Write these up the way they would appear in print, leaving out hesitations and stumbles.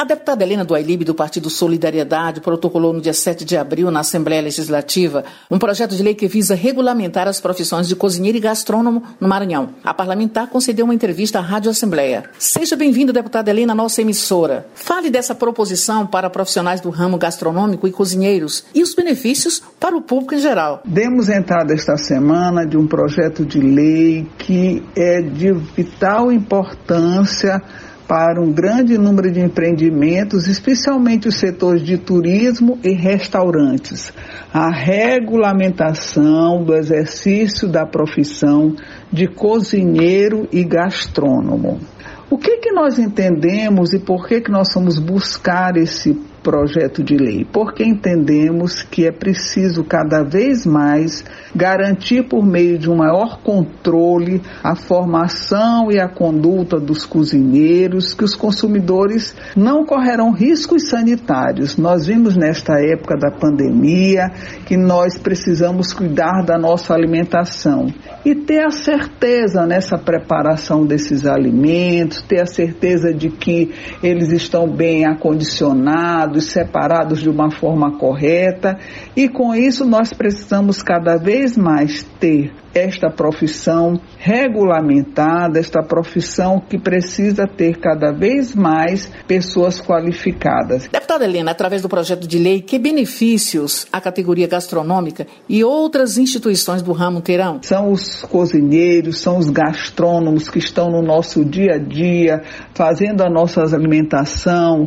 A deputada Helena do Ailib, do Partido Solidariedade, protocolou no dia 7 de abril, na Assembleia Legislativa, um projeto de lei que visa regulamentar as profissões de cozinheiro e gastrônomo no Maranhão. A parlamentar concedeu uma entrevista à Rádio Assembleia. Seja bem-vinda, deputada Helena, à nossa emissora. Fale dessa proposição para profissionais do ramo gastronômico e cozinheiros e os benefícios para o público em geral. Demos entrada esta semana de um projeto de lei que é de vital importância para um grande número de empreendimentos, especialmente os setores de turismo e restaurantes. A regulamentação do exercício da profissão de cozinheiro e gastrônomo. O que nós entendemos e por que nós vamos buscar esse projeto de lei? Porque entendemos que é preciso cada vez mais garantir por meio de um maior controle a formação e a conduta dos cozinheiros, que os consumidores não correrão riscos sanitários. Nós vimos nesta época da pandemia que nós precisamos cuidar da nossa alimentação e ter a certeza nessa preparação desses alimentos, ter a certeza de que eles estão bem acondicionados, separados de uma forma correta, e com isso nós precisamos cada vez mais ter esta profissão regulamentada, esta profissão que precisa ter cada vez mais pessoas qualificadas. Deputada Helena, através do projeto de lei, que benefícios a categoria gastronômica e outras instituições do ramo terão? São os cozinheiros, são os gastrônomos que estão no nosso dia a dia, fazendo a nossa alimentação,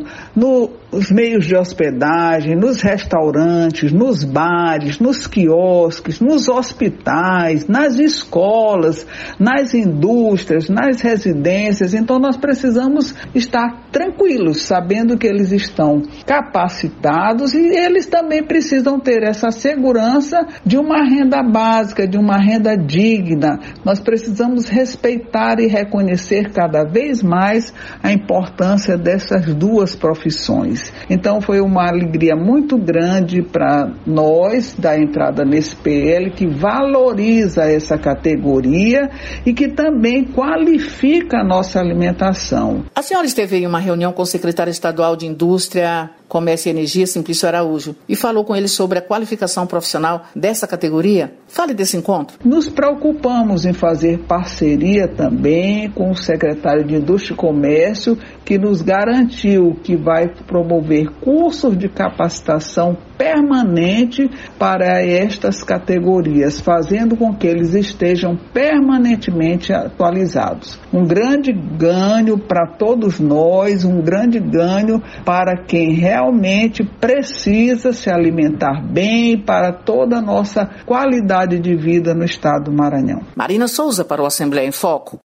nos meios de hospedagem, nos restaurantes, nos bares, nos quiosques, nos hospitais, nas escolas, nas indústrias, nas residências. Então nós precisamos estar tranquilos, sabendo que eles estão capacitados e eles também precisam ter essa segurança de uma renda básica, de uma renda digna. Nós precisamos respeitar e reconhecer cada vez mais a importância dessas duas profissões. Então foi uma alegria muito grande para nós dar entrada nesse PL que valoriza essa categoria e que também qualifica a nossa alimentação. A senhora esteve em uma reunião com o secretário estadual de Indústria, Comércio e Energia, Simplício Araújo, e falou com ele sobre a qualificação profissional dessa categoria. Fale desse encontro. Nos preocupamos em fazer parceria também com o secretário de Indústria e Comércio, que nos garantiu que vai promover cursos de capacitação permanente para estas categorias, fazendo com que eles estejam permanentemente atualizados. Um grande ganho para todos nós, um grande ganho para quem realmente precisa se alimentar bem, para toda a nossa qualidade de vida no estado do Maranhão. Marina Souza para o Assembleia em Foco.